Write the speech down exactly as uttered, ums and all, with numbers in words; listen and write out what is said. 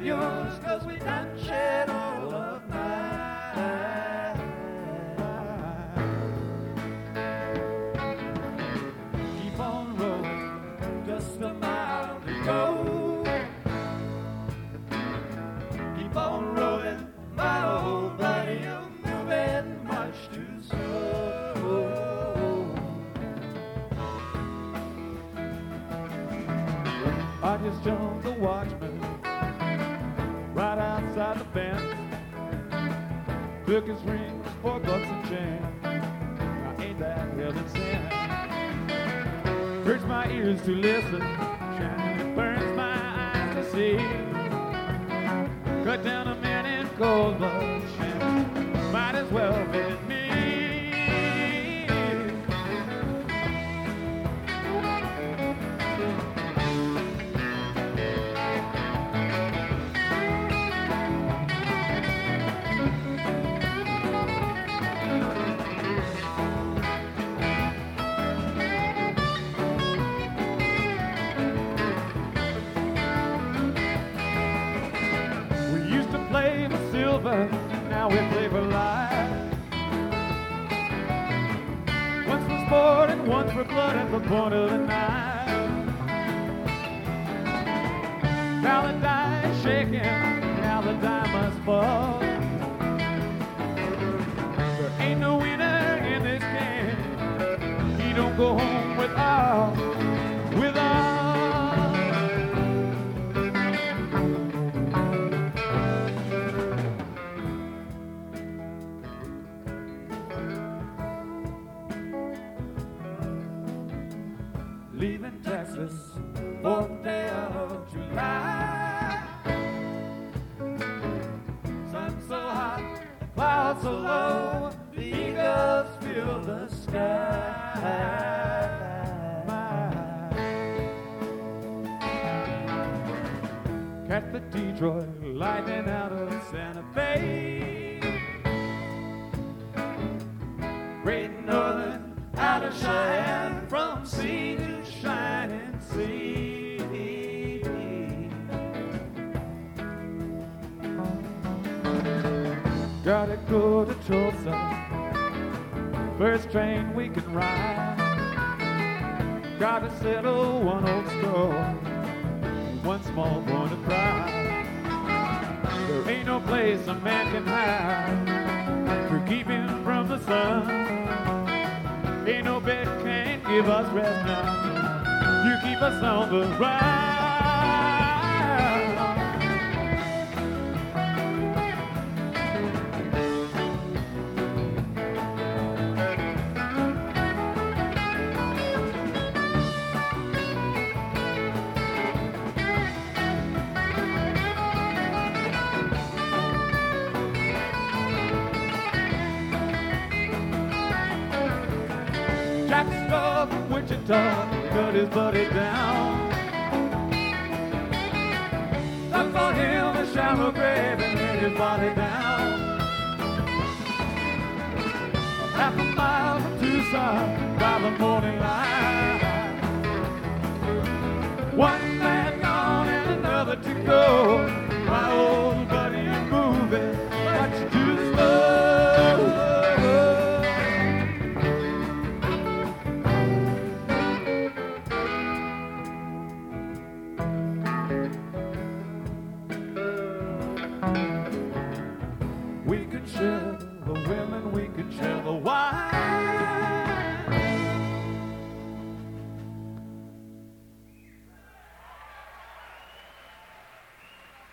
yours, 'cause we done shed all of mine. Keep on rolling, just a mile to go. Keep on rolling, my old buddy, you're moving much too slow. I just jumped the watchman right outside the fence. Took his rings, four bucks a chain. Now ain't that heaven sent? Hurts my ears to listen, it burns my eyes to see. Cut down a man in cold blood, might as well be me. Now we play for life. Once for sport and once for blood at the point of the knife. Now the die is shaking, now the die must fall. There ain't no winner in this game. He don't go home with all, with all. Leaving Texas, fourth day of July. Sun so hot, clouds so low, the eagles fill the sky. Catch the Detroit lightning out of Santa Fe. Great Northern out of Cheyenne, from sea to shining sea. Gotta go to Tulsa, first train we can ride. Gotta settle one old score, one small point of pride. There ain't no place a man can hide to keep him from the sun. Ain't no bed can't give us rest now. You keep us on the ride. Jack Straw from Wichita cut his buddy down. Dug for him a shallow grave and laid his body down. Half a mile from Tucson by the morning light. One man gone and another to go. My old